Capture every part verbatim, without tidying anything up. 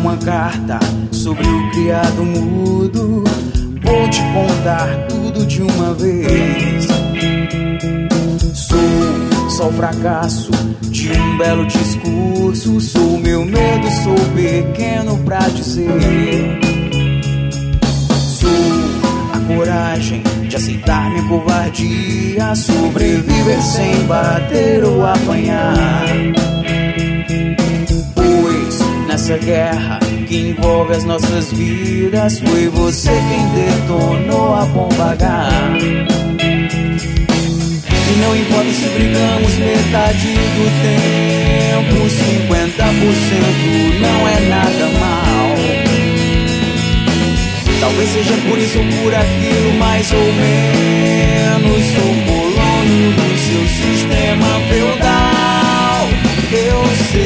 uma carta sobre o criado mudo. Vou te contar tudo de uma vez. Sou só o fracasso de um belo discurso. Sou meu medo, sou pequeno pra dizer. Sou a coragem de aceitar minha covardia, sobreviver sem bater ou apanhar. Pois nessa guerra que envolve as nossas vidas, foi você quem detonou a bomba H. E não importa se brigamos metade do tempo, cinquenta por cento não é nada mal. Talvez seja por isso ou por aquilo, mais ou menos. Sou colono do seu sistema feudal. Eu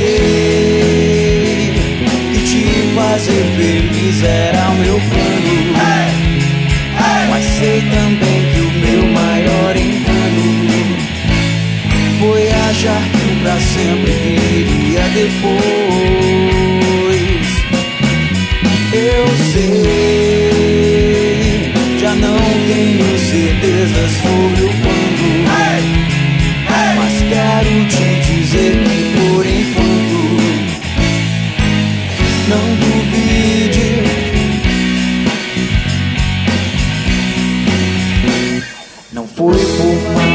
sei que te fazer feliz era o meu plano, mas sei também que o meu maior engano foi achar que o pra sempre viria depois. Eu sei, já não tenho certeza sobre o quando, mas quero te dizer que por enquanto não duvide. Não foi por mal.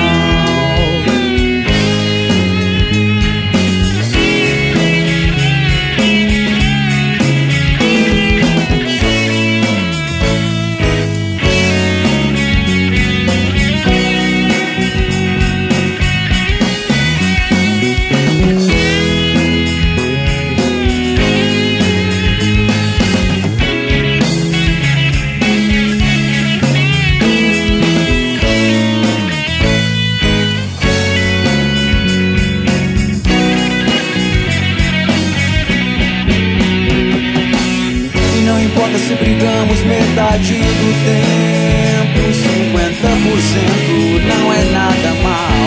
Se brigamos metade do tempo, cinquenta por cento não é nada mal.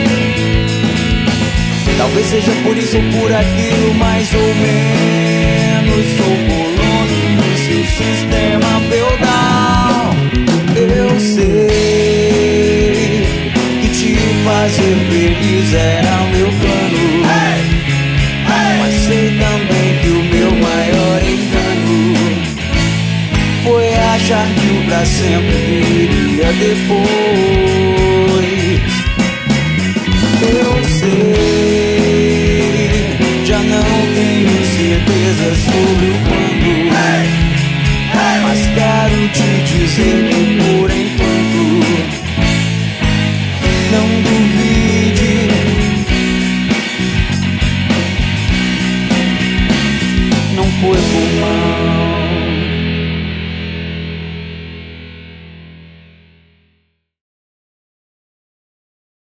Talvez seja por isso ou por aquilo, mais ou menos. Sou colono do seu sistema feudal. Eu sei que te fazer feliz era o meu plano, mas sei também que o meu maior engano foi achar que o pra sempre viria depois.